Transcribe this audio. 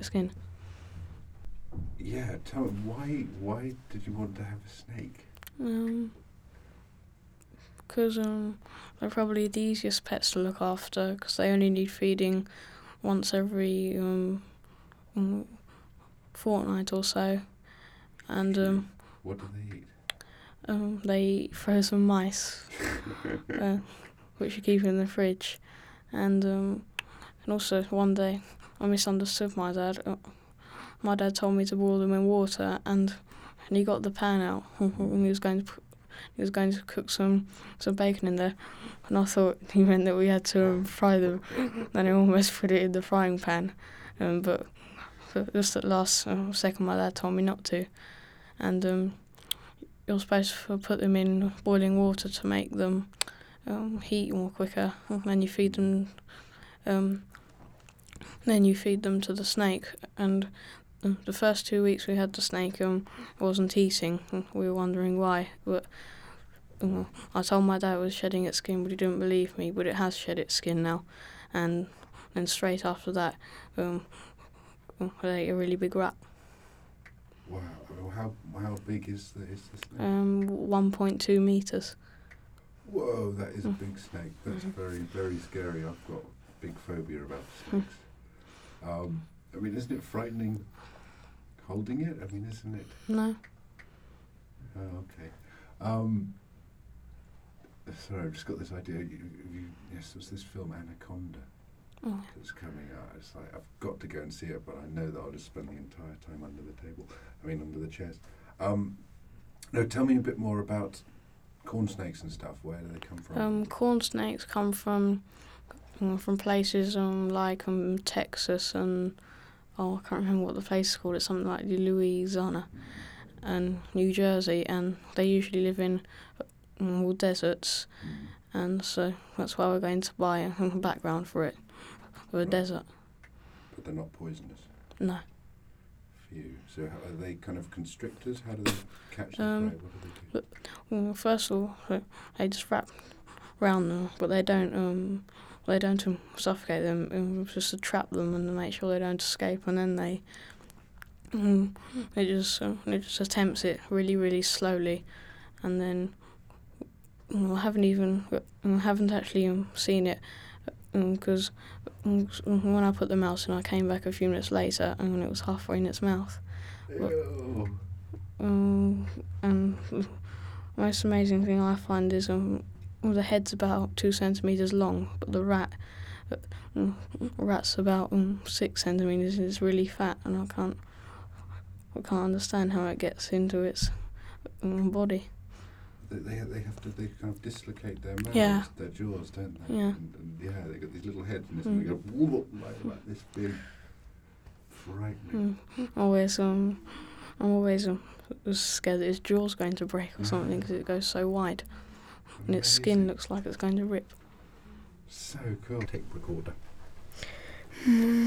skin. Yeah, tell me, why did you want to have a snake? Because they're probably the easiest pets to look after, because they only need feeding once every fortnight or so. And what do they eat? they eat frozen mice, which you keep in the fridge. And also one day I misunderstood my dad. My dad told me to boil them in water, and he got the pan out and he was going to cook some bacon in there, and I thought he meant that we had to fry them. Then I almost put it in the frying pan, but just at last second my dad told me not to. And you're supposed to put them in boiling water to make them heat more quicker. Then you feed them. Then you feed them to the snake, and the first 2 weeks we had the snake wasn't eating. We were wondering why, but I told my dad it was shedding its skin, but he didn't believe me. But it has shed its skin now, and then straight after that, I ate a really big rat. Wow, how big is the snake? 1.2 meters. Whoa, that is a big snake. That's very, very scary. I've got a big phobia about snakes. I mean, isn't it frightening holding it? I mean, isn't it? No. Oh, okay. Sorry, I've just got this idea. Yes, there's this film Anaconda that's coming out. It's like, I've got to go and see it, but I know that I'll just spend the entire time under the chairs. No, tell me a bit more about corn snakes and stuff. Where do they come from? Corn snakes come from places like Texas and I can't remember what the place is called. It's something like Louisiana and New Jersey, and they usually live in deserts, and so that's why we're going to buy a background for it, for a desert. But they're not poisonous? No. Phew. So are they kind of constrictors? How do they catch their prey? What do they do? First of all, they just wrap around them, but they don't suffocate them, just to trap them and to make sure they don't escape, and then it just attempts it really, really slowly, and then I haven't actually seen it, because when I put the mouse in, I came back a few minutes later and it was halfway in its mouth. Ew. And the most amazing thing I find is the head's about 2 centimeters long, but the rat's about 6 centimeters. It's really fat, and I can't understand how it gets into its body. They kind of dislocate their mouths, Yeah. their jaws, don't they? Yeah. And they got these little heads, and they go whoop, like this big, frightening. I'm always scared that its jaw's going to break or something, because it goes so wide, and its skin looks like it's going to rip. So cool. Tape recorder.